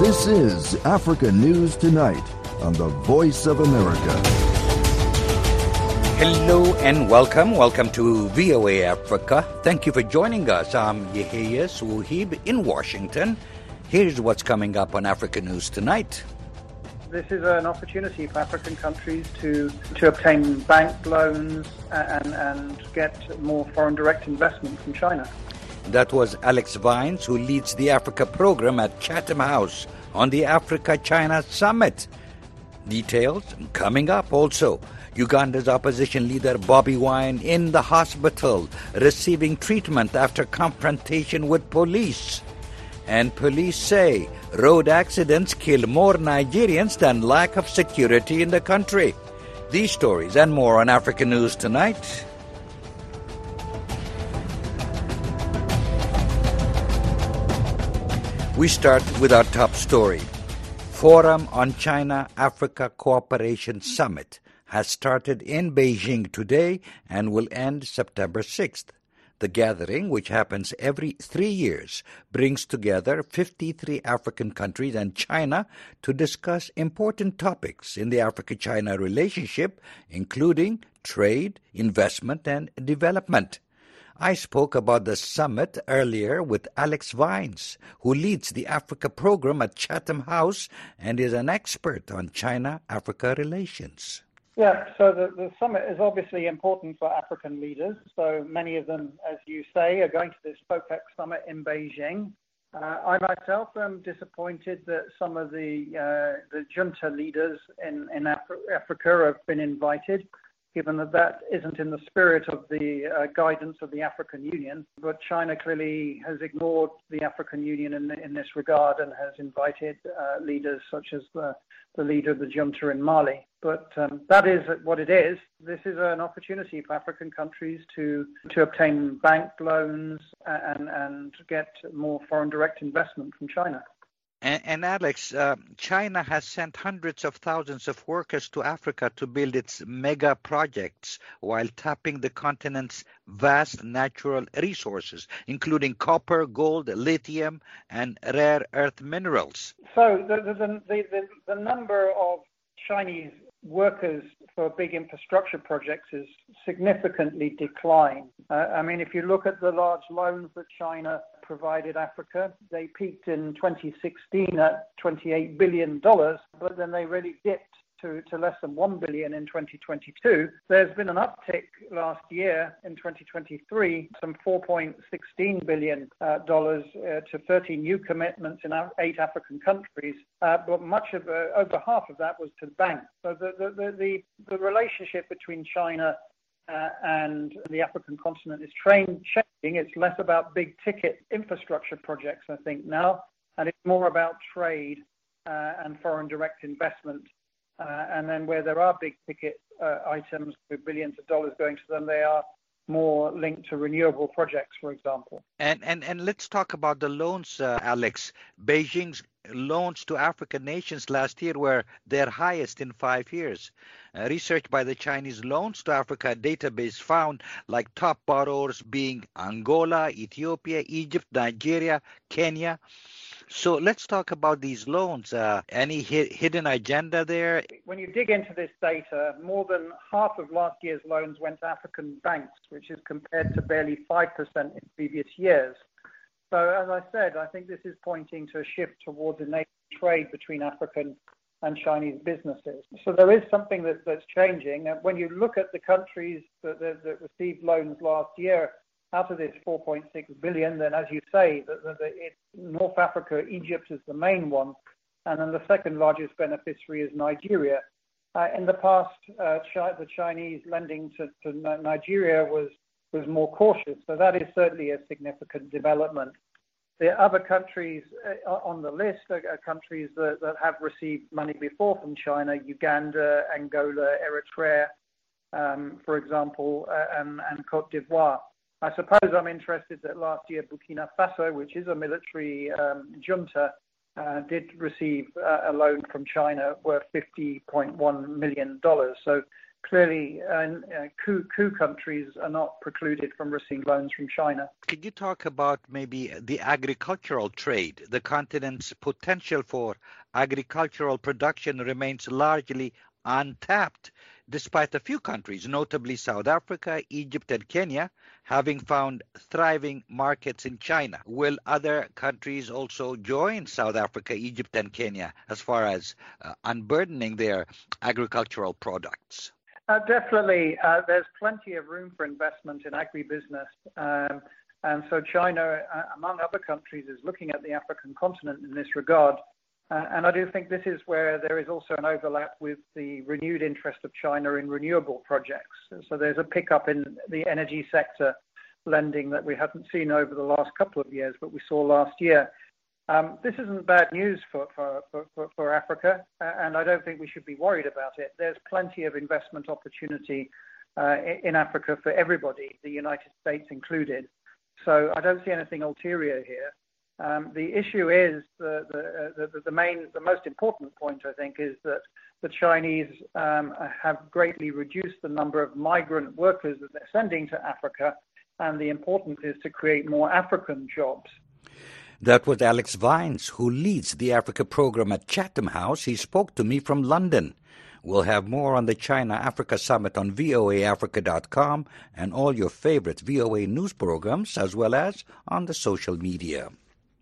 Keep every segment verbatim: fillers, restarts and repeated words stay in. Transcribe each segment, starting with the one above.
This is Africa News Tonight on the Voice of America. Hello and welcome. Welcome to V O A Africa. Thank you for joining us. I'm Yehia Suhib in Washington. Here's what's coming up on Africa News Tonight. This is an opportunity for African countries to, to obtain bank loans and, and get more foreign direct investment from China. That was Alex Vines, who leads the Africa program at Chatham House on the Africa-China Summit. Details coming up also. Uganda's opposition leader Bobi Wine in the hospital, receiving treatment after confrontation with police. And police say road accidents kill more Nigerians than lack of security in the country. These stories and more on Africa News Tonight. We start with our top story. Forum on China-Africa Cooperation Summit has started in Beijing today and will end September sixth. The gathering, which happens every three years, brings together fifty-three African countries and China to discuss important topics in the Africa-China relationship, including trade, investment, and development. I spoke about the summit earlier with Alex Vines, who leads the Africa program at Chatham House and is an expert on China-Africa relations. Yeah, so the, the summit is obviously important for African leaders. So many of them, as you say, are going to this FOPEC summit in Beijing. Uh, I myself am disappointed that some of the uh, the junta leaders in, in Af- Africa have been invited, given that that isn't in the spirit of the uh, guidance of the African Union. But China clearly has ignored the African Union in, in this regard and has invited uh, leaders such as the, the leader of the junta in Mali. But um, that is what it is. This is an opportunity for African countries to, to obtain bank loans and, and get more foreign direct investment from China. And, and Alex, uh, China has sent hundreds of thousands of workers to Africa to build its mega projects while tapping the continent's vast natural resources, including copper, gold, lithium, and rare earth minerals. So the, the, the, the, the number of Chinese workers for big infrastructure projects is significantly declined. Uh, I mean, if you look at the large loans that China provided Africa, they peaked in twenty sixteen at twenty-eight billion dollars, but then they really dipped to, to less than one billion dollars in twenty twenty-two. There's been an uptick last year in twenty twenty-three, some four point one six billion dollars uh, uh, to thirty new commitments in eight African countries, uh, but much of, uh, over half of that was to the bank. So the, the, the, the, the relationship between China Uh, and the African continent is train- changing. It's less about big ticket infrastructure projects, I think, now, and it's more about trade uh, and foreign direct investment. Uh, and then where there are big ticket uh, items with billions of dollars going to them, they are more linked to renewable projects, for example. And and, and let's talk about the loans, uh, Alex. Beijing's loans to African nations last year were their highest in five years. Uh, research by the Chinese Loans to Africa database found like top borrowers being Angola, Ethiopia, Egypt, Nigeria, Kenya. So let's talk about these loans. Uh, any hi- hidden agenda there? When you dig into this data, more than half of last year's loans went to African banks, which is compared to barely five percent in previous years. So as I said, I think this is pointing to a shift towards a native trade between African and Chinese businesses. So there is something that, that's changing. And when you look at the countries that, that, that received loans last year, out of this four point six billion, then as you say, the, the, the, it, North Africa, Egypt is the main one, and then the second largest beneficiary is Nigeria. Uh, in the past, uh, Chi- the Chinese lending to, to Nigeria was, was more cautious, so that is certainly a significant development. The other countries uh, on the list are, are countries that, that have received money before from China: Uganda, Angola, Eritrea, um, for example, uh, and, and Cote d'Ivoire. I suppose I'm interested that last year Burkina Faso, which is a military um, junta, uh, did receive uh, a loan from China worth fifty point one million dollars. So clearly uh, uh, coup, coup countries are not precluded from receiving loans from China. Could you talk about maybe the agricultural trade? The continent's potential for agricultural production remains largely untapped, despite a few countries, notably South Africa, Egypt, and Kenya, having found thriving markets in China. Will other countries also join South Africa, Egypt, and Kenya as far as uh, unburdening their agricultural products? Uh, definitely. Uh, there's plenty of room for investment in agribusiness. Um, and so China, uh, among other countries, is looking at the African continent in this regard. Uh, and I do think this is where there is also an overlap with the renewed interest of China in renewable projects. So there's a pickup in the energy sector lending that we haven't seen over the last couple of years, but we saw last year. Um, this isn't bad news for, for, for, for Africa, uh, and I don't think we should be worried about it. There's plenty of investment opportunity uh, in Africa for everybody, the United States included. So I don't see anything ulterior here. Um, the issue is the, the, the, the main, the most important point, I think, is that the Chinese um, have greatly reduced the number of migrant workers that they're sending to Africa, and the importance is to create more African jobs. That was Alex Vines, who leads the Africa program at Chatham House. He spoke to me from London. We'll have more on the China-Africa Summit on V O A Africa dot com and all your favorite V O A news programs, as well as on the social media.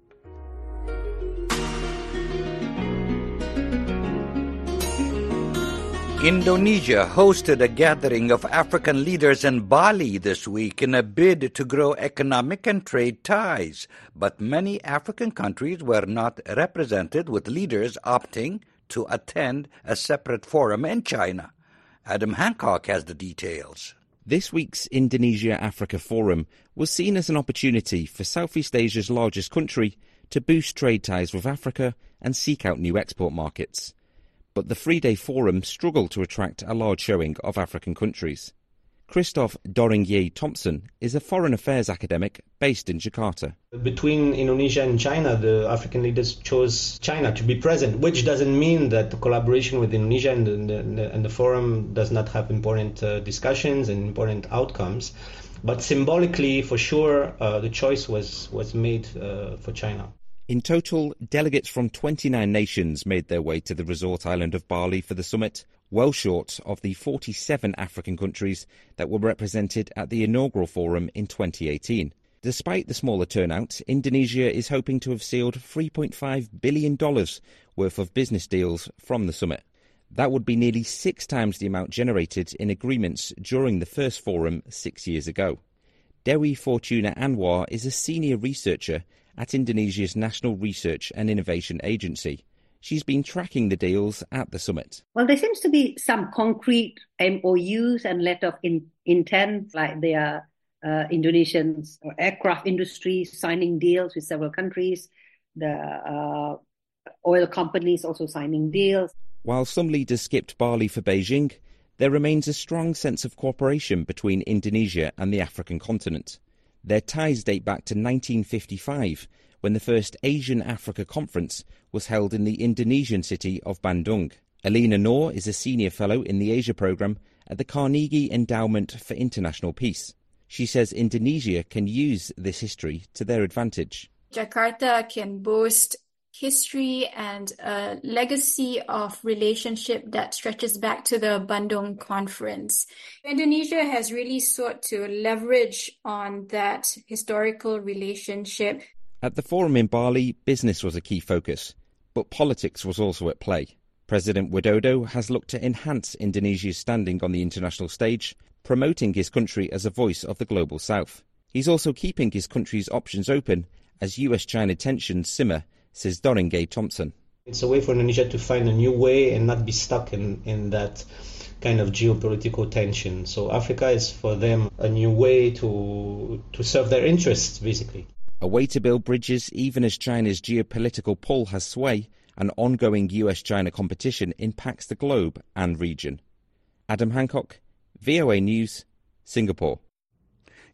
Indonesia hosted a gathering of African leaders in Bali this week in a bid to grow economic and trade ties. But many African countries were not represented, with leaders opting to attend a separate forum in China. Adam Hancock has the details. This week's Indonesia-Africa Forum was seen as an opportunity for Southeast Asia's largest country to boost trade ties with Africa and seek out new export markets. But the three-day forum struggled to attract a large showing of African countries. Christoph Doringye-Thompson is a foreign affairs academic based in Jakarta. Between Indonesia and China, the African leaders chose China to be present, which doesn't mean that the collaboration with Indonesia and the, and the, and the forum does not have important uh, discussions and important outcomes. But symbolically, for sure, uh, the choice was, was made uh, for China. In total, delegates from twenty-nine nations made their way to the resort island of Bali for the summit, well short of the forty-seven African countries that were represented at the inaugural forum in twenty eighteen. Despite the smaller turnout, Indonesia is hoping to have sealed three point five billion dollars worth of business deals from the summit. That would be nearly six times the amount generated in agreements during the first forum six years ago. Dewi Fortuna Anwar is a senior researcher at Indonesia's National Research and Innovation Agency. She's been tracking the deals at the summit. Well, there seems to be some concrete M O Us and letter of in, intent, like there are uh, Indonesian aircraft industries signing deals with several countries, the uh, oil companies also signing deals. While some leaders skipped Bali for Beijing, there remains a strong sense of cooperation between Indonesia and the African continent. Their ties date back to nineteen fifty-five, when the first Asian-Africa conference was held in the Indonesian city of Bandung. Alina Noor is a senior fellow in the Asia programme at the Carnegie Endowment for International Peace. She says Indonesia can use this history to their advantage. Jakarta can boast history and a legacy of relationship that stretches back to the Bandung Conference. Indonesia has really sought to leverage on that historical relationship. At the forum in Bali, business was a key focus, but politics was also at play. President Widodo has looked to enhance Indonesia's standing on the international stage, promoting his country as a voice of the global south. He's also keeping his country's options open as U S China tensions simmer, says Doringye-Thompson. It's a way for Indonesia to find a new way and not be stuck in, in that kind of geopolitical tension. So Africa is for them a new way to to serve their interests, basically. A way to build bridges even as China's geopolitical pull has sway and ongoing U S China competition impacts the globe and region. Adam Hancock, V O A News, Singapore.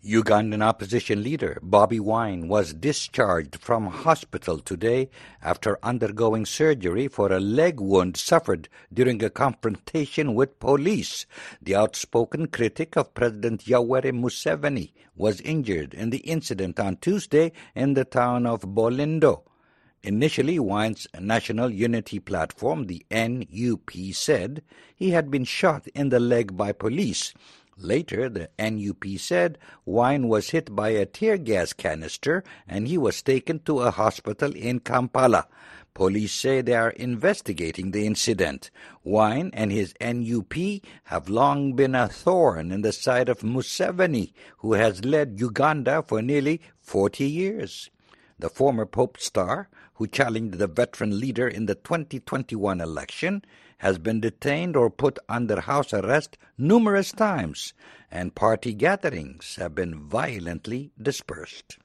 Ugandan opposition leader Bobi Wine was discharged from hospital today after undergoing surgery for a leg wound suffered during a confrontation with police. The outspoken critic of President Yoweri Museveni was injured in the incident on Tuesday in the town of Bolindo. Initially, Wine's National Unity Platform, the N U P, said he had been shot in the leg by police. Later, the N U P said Wine was hit by a tear gas canister and he was taken to a hospital in Kampala. Police say they are investigating the incident. Wine and his N U P have long been a thorn in the side of Museveni, who has led Uganda for nearly forty years. The former Pope star, who challenged the veteran leader in the twenty twenty-one election, has been detained or put under house arrest numerous times, and party gatherings have been violently dispersed.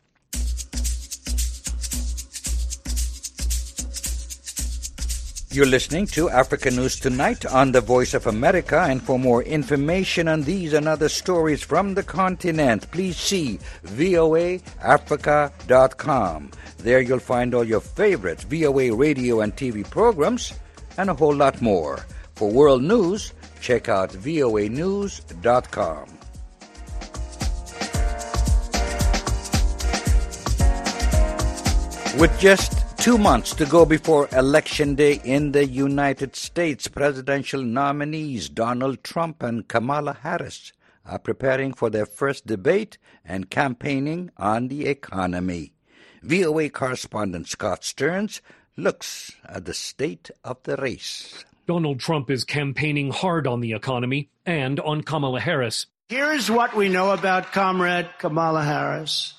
You're listening to Africa News Tonight on the Voice of America, and for more information on these and other stories from the continent, please see V O A Africa dot com. There you'll find all your favorite V O A radio and T V programs, and a whole lot more. For world news, check out V O A news dot com. With just two months to go before Election Day in the United States, presidential nominees Donald Trump and Kamala Harris are preparing for their first debate and campaigning on the economy. V O A correspondent Scott Stearns looks at the state of the race. Donald Trump is campaigning hard on the economy and on Kamala Harris. Here's what we know about Comrade Kamala Harris.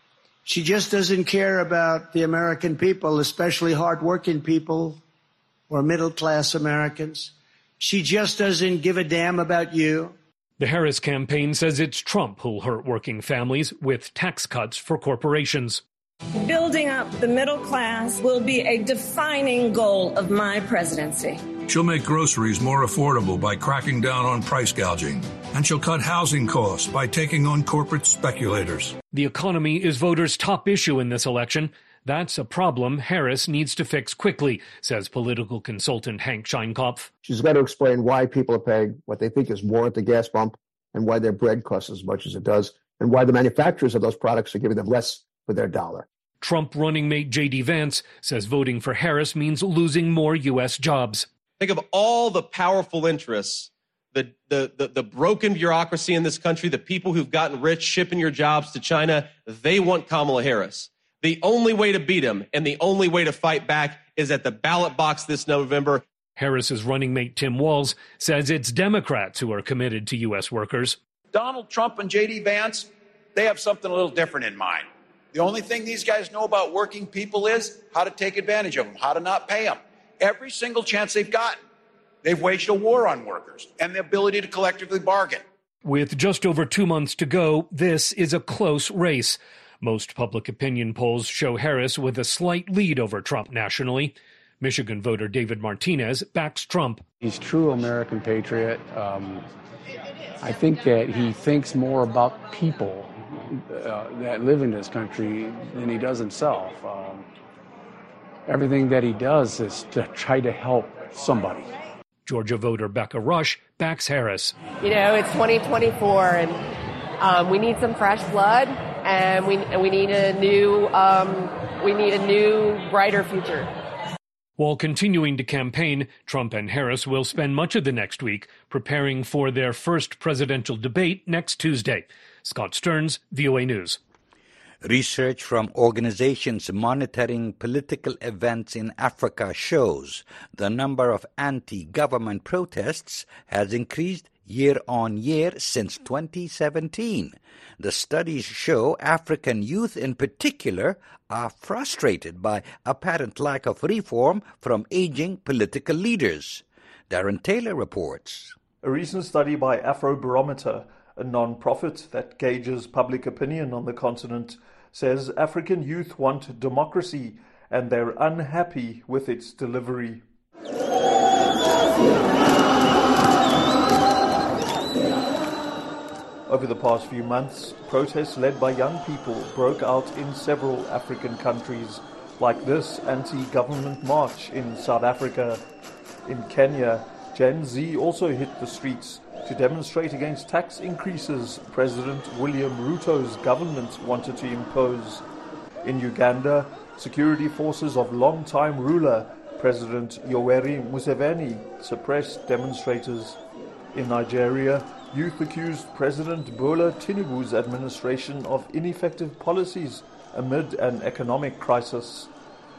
She just doesn't care about the American people, especially hardworking people or middle-class Americans. She just doesn't give a damn about you. The Harris campaign says it's Trump who'll hurt working families with tax cuts for corporations. Building up the middle class will be a defining goal of my presidency. She'll make groceries more affordable by cracking down on price gouging. And she'll cut housing costs by taking on corporate speculators. The economy is voters' top issue in this election. That's a problem Harris needs to fix quickly, says political consultant Hank Scheinkopf. She's got to explain why people are paying what they think is more at the gas pump and why their bread costs as much as it does and why the manufacturers of those products are giving them less for their dollar. Trump running mate J D Vance says voting for Harris means losing more U S jobs. Think of all the powerful interests, the, the, the, the broken bureaucracy in this country, the people who've gotten rich shipping your jobs to China. They want Kamala Harris. The only way to beat him and the only way to fight back is at the ballot box this November. Harris's running mate Tim Walz says it's Democrats who are committed to U S workers. Donald Trump and J D Vance, they have something a little different in mind. The only thing these guys know about working people is how to take advantage of them, how to not pay them. Every single chance they've gotten, they've waged a war on workers and the ability to collectively bargain. With just over two months to go, this is a close race. Most public opinion polls show Harris with a slight lead over Trump nationally. Michigan voter David Martinez backs Trump. He's a true American patriot. Um, I think that he thinks more about people uh, that live in this country than he does himself. Um, everything that he does is to try to help somebody. Georgia voter Becca Rush backs Harris. You know, it's twenty twenty-four, and um, we need some fresh blood, and we and we need a new um, we need a new, brighter future. While continuing to campaign, Trump and Harris will spend much of the next week preparing for their first presidential debate next Tuesday. Scott Stearns, V O A News. Research from organizations monitoring political events in Africa shows the number of anti-government protests has increased year on year since twenty seventeen. The studies show African youth in particular are frustrated by apparent lack of reform from aging political leaders. Darren Taylor reports. A recent study by Afrobarometer, a non-profit that gauges public opinion on the continent, says African youth want democracy and they're unhappy with its delivery. Over the past few months, protests led by young people broke out in several African countries, like this anti-government march in South Africa. In Kenya, Gen Z also hit the streets to demonstrate against tax increases President William Ruto's government wanted to impose. In Uganda, security forces of long-time ruler President Yoweri Museveni suppressed demonstrators. In Nigeria, youth accused President Bola Tinubu's administration of ineffective policies amid an economic crisis.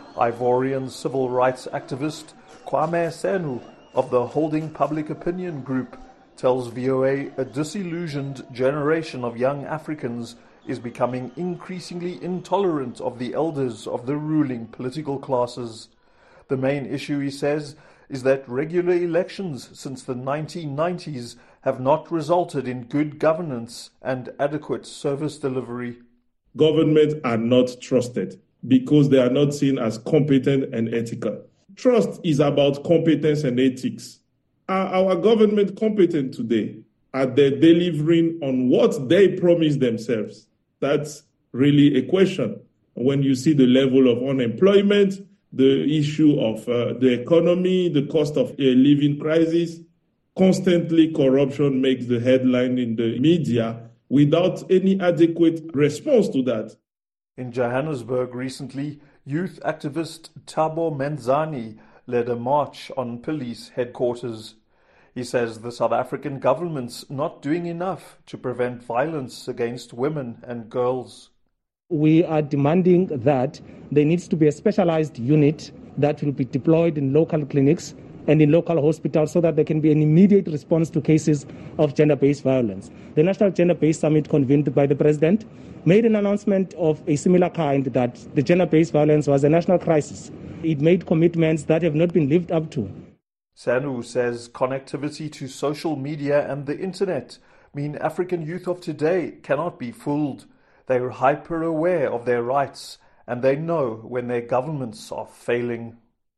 Ivorian civil rights activist Kwame Senu of the Holding Public Opinion Group tells V O A a disillusioned generation of young Africans is becoming increasingly intolerant of the elders of the ruling political classes. The main issue, he says, is that regular elections since the nineteen nineties have not resulted in good governance and adequate service delivery. Governments are not trusted because they are not seen as competent and ethical. Trust is about competence and ethics. Are our government competent today? Are they delivering on what they promised themselves? That's really a question. When you see the level of unemployment, the issue of uh, the economy, the cost of a living crisis, constantly corruption makes the headline in the media without any adequate response to that. In Johannesburg recently, youth activist Thabo Menzani led a march on police headquarters. He says the South African government's not doing enough to prevent violence against women and girls. We are demanding that there needs to be a specialized unit that will be deployed in local clinics and in local hospitals so that there can be an immediate response to cases of gender-based violence. The National Gender-Based Summit convened by the President made an announcement of a similar kind, that the gender-based violence was a national crisis. It made commitments that have not been lived up to. Sanu says connectivity to social media and the internet mean African youth of today cannot be fooled. They are hyper-aware of their rights and they know when their governments are failing.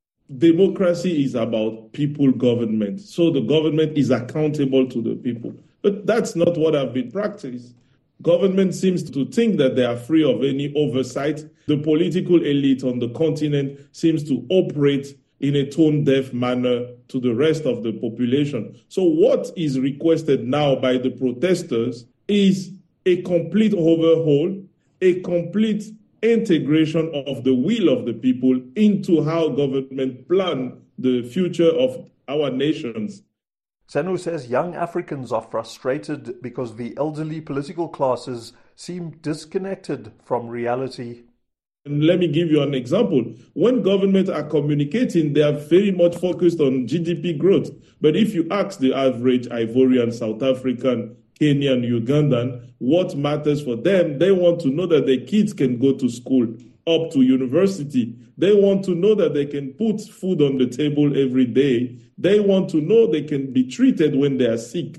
Democracy is about people government, so the government is accountable to the people. But that's not what I've been practiced. Government seems to think that they are free of any oversight. The political elite on the continent seems to operate in a tone-deaf manner to the rest of the population. So what is requested now by the protesters is a complete overhaul, a complete integration of the will of the people into how government plan the future of our nations. Senu says young Africans are frustrated because the elderly political classes seem disconnected from reality. And let me give you an example. When governments are communicating, they are very much focused on G D P growth. But if you ask the average Ivorian, South African, Kenyan, Ugandan, what matters for them, they want to know that their kids can go to school, up to university. They want to know that they can put food on the table every day. They want to know they can be treated when they are sick.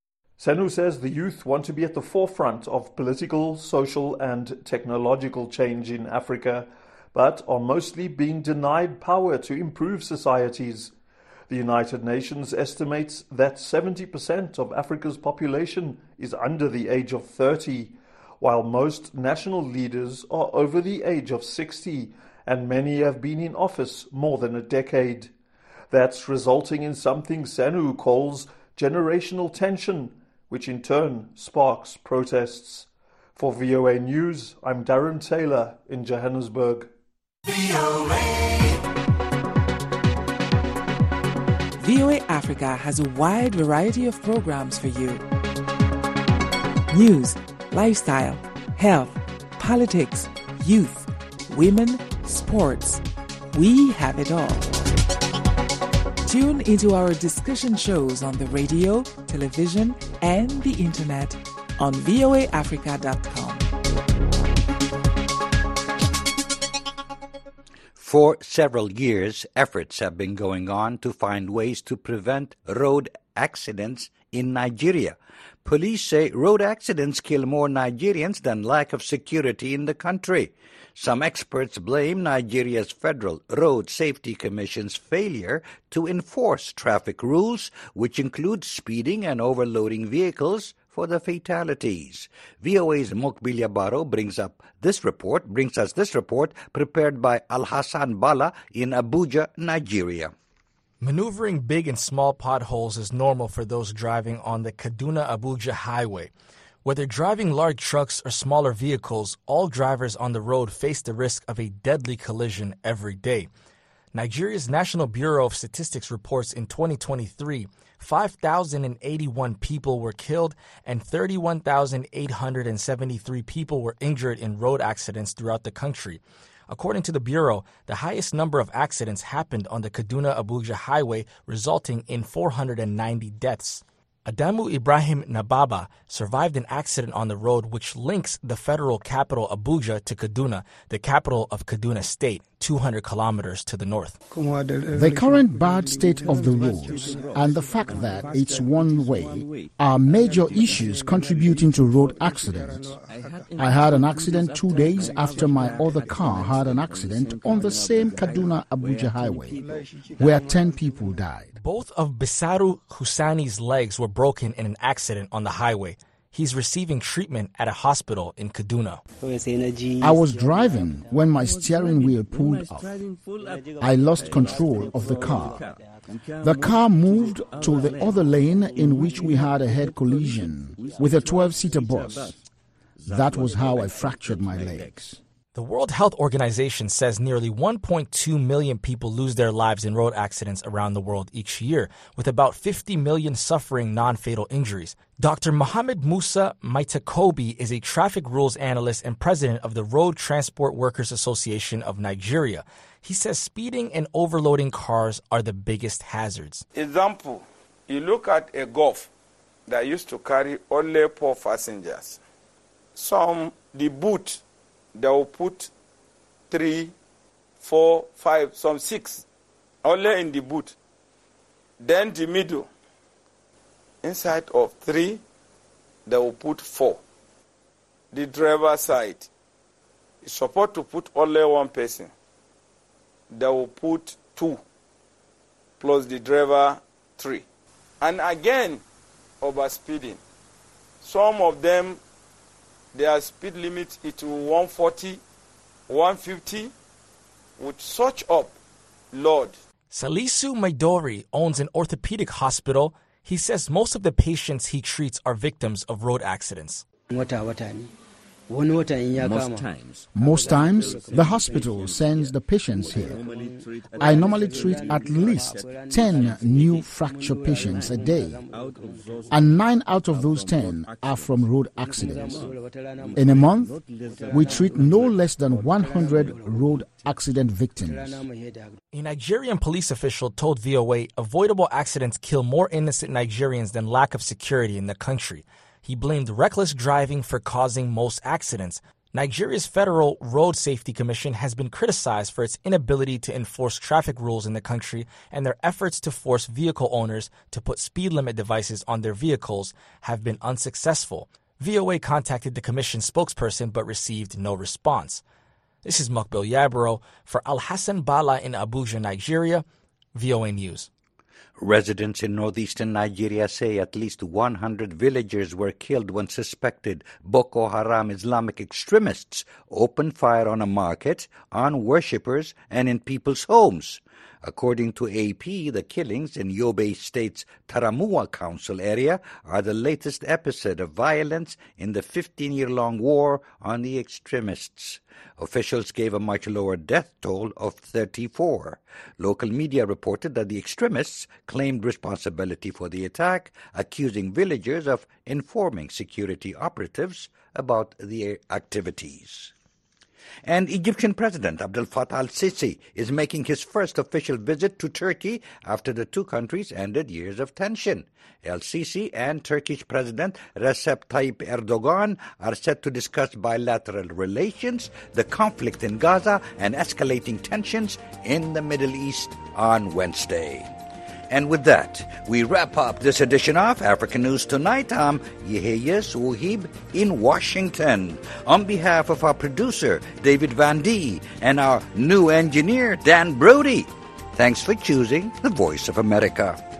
Senu says the youth want to be at the forefront of political, social and technological change in Africa, but are mostly being denied power to improve societies. The United Nations estimates that seventy percent of Africa's population is under the age of thirty, while most national leaders are over the age of sixty, and many have been in office more than a decade. That's resulting in something Senu calls generational tension, which in turn sparks protests. For V O A News, I'm Darren Taylor in Johannesburg. V O A. V O A Africa has a wide variety of programs for you. News, lifestyle, health, politics, youth, women, sports. We have it all. Tune into our discussion shows on the radio, television, and the internet on V O A Africa dot com. For several years, efforts have been going on to find ways to prevent road accidents in Nigeria. Police say road accidents kill more Nigerians than lack of security in the country. Some experts blame Nigeria's Federal Road Safety Commission's failure to enforce traffic rules, which include speeding and overloading vehicles, for the fatalities. V O A's Mokbilia Baro brings up this report, brings us this report prepared by Al-Hassan Bala in Abuja, Nigeria. Maneuvering big and small potholes is normal for those driving on the Kaduna-Abuja highway. Whether driving large trucks or smaller vehicles, all drivers on the road face the risk of a deadly collision every day. Nigeria's National Bureau of Statistics reports in twenty twenty-three, five thousand eighty-one people were killed and thirty-one thousand eight hundred seventy-three people were injured in road accidents throughout the country. According to the Bureau, the highest number of accidents happened on the Kaduna-Abuja highway, resulting in four hundred ninety deaths. Adamu Ibrahim Nababa survived an accident on the road which links the federal capital Abuja to Kaduna, the capital of Kaduna State, two hundred kilometers to the north. The current bad state of the roads and the fact that it's one way are major issues contributing to road accidents. I had an accident two days after my other car had an accident on the same Kaduna-Abuja highway, where ten people died. Both of Bisaru Husani's legs were broken in an accident on the highway. He's receiving treatment at a hospital in Kaduna. I was driving when my steering wheel pulled off. I lost control of the car. The car moved to the other lane in which we had a head collision with a twelve-seater bus. That was how I fractured my legs. The World Health Organization says nearly one point two million people lose their lives in road accidents around the world each year, with about fifty million suffering non-fatal injuries. Doctor Mohammed Musa Maitakobi is a traffic rules analyst and president of the Road Transport Workers Association of Nigeria. He says speeding and overloading cars are the biggest hazards. Example, you look at a Golf that used to carry only four passengers. Some, the boot, they will put three, four, five, some six, only in the boot. Then the middle, inside of three, they will put four. The driver side is supposed to put only one person. They will put two, plus the driver, three. And again, overspeeding. Some of them, their speed limit is to one forty, one fifty, with such up load. Salisu Maidori owns an orthopedic hospital. He says most of the patients he treats are victims of road accidents. Most times. Most times, the hospital sends the patients here. I normally treat at least ten new fracture patients a day, and nine out of those ten are from road accidents. In a month, we treat no less than one hundred road accident victims. A Nigerian police official told V O A avoidable accidents kill more innocent Nigerians than lack of security in the country. He blamed reckless driving for causing most accidents. Nigeria's Federal Road Safety Commission has been criticized for its inability to enforce traffic rules in the country, and their efforts to force vehicle owners to put speed limit devices on their vehicles have been unsuccessful. V O A contacted the commission spokesperson but received no response. This is Mokbil Yabro for Al-Hassan Bala in Abuja, Nigeria, V O A News. Residents in northeastern Nigeria say at least one hundred villagers were killed when suspected Boko Haram Islamic extremists opened fire on a market, on worshippers, and in people's homes. According to A P, the killings in Yobe State's Taramuwa Council area are the latest episode of violence in the fifteen-year-long war on the extremists. Officials gave a much lower death toll of thirty-four. Local media reported that the extremists claimed responsibility for the attack, accusing villagers of informing security operatives about the activities. And Egyptian President Abdel Fattah al-Sisi is making his first official visit to Turkey after the two countries ended years of tension. El-Sisi and Turkish President Recep Tayyip Erdogan are set to discuss bilateral relations, the conflict in Gaza, and escalating tensions in the Middle East on Wednesday. And with that, we wrap up this edition of African News Tonight. I'm Yeheyes Wuhib in Washington. On behalf of our producer, David Van Dee, and our new engineer, Dan Brody, thanks for choosing the Voice of America.